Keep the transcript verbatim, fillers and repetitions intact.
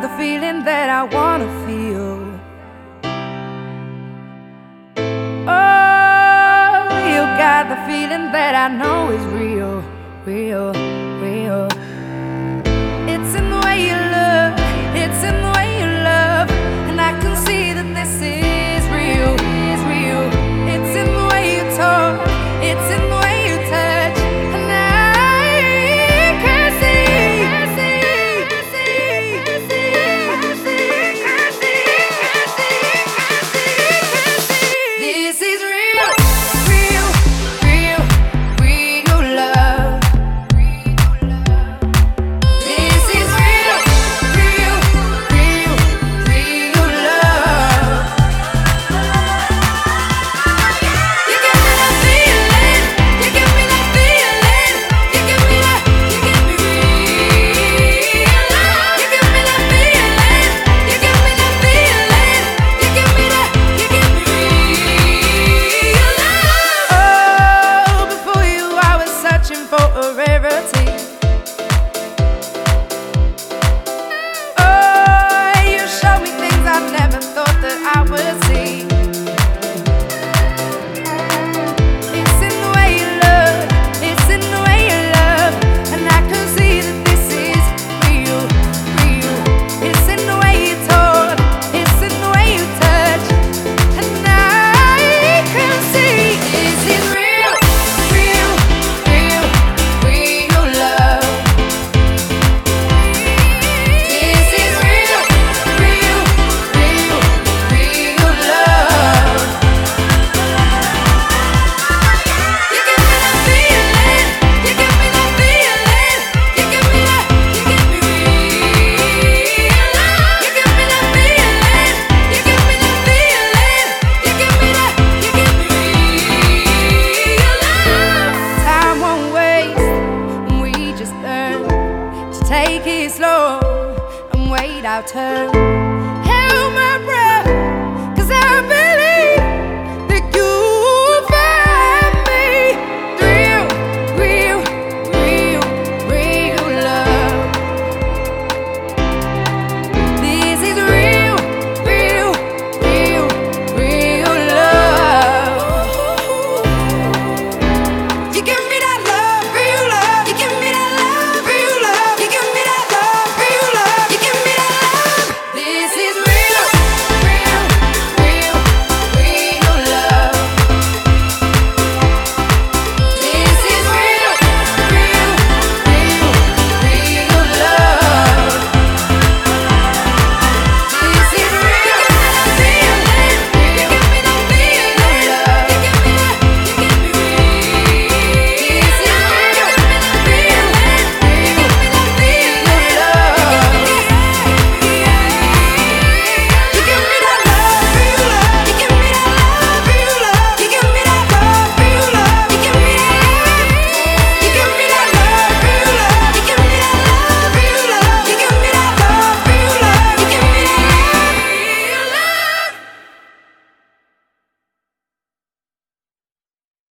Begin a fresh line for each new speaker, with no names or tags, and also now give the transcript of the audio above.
the feeling that I wanna feel. Oh, you got the feeling that I know is real, real, real. It's in the way you look, it's in the way you love, and I can see that this is real, is real. It's in the way you talk, it's in the way you touch, and I can see, can see, can see, can see, can see, can see, can see. This is real, real, real, real love. This is real, real, real, real love. You give me that feeling, you give me that feeling, you give me that, you give me real love. You give me that feeling, you give me that feeling, you give me that, you give me real love. Oh, before you I was searching for a rarity. Oh, you showed me things I never thought that I would see. It's in the way you look, it's in the way you love, and I can see that this is real, real. It's in the way you talk, it's in the way you touch, and I can see this is real, real, real, real love. This is real, real, real, real love. You give me that feeling, you give me that feeling, you give me that, you give me real love. You give me that feeling, you give me that feeling, you give me that, you give me real love. Time won't waste, and we just learn to take it slow and wait our turn. Help me.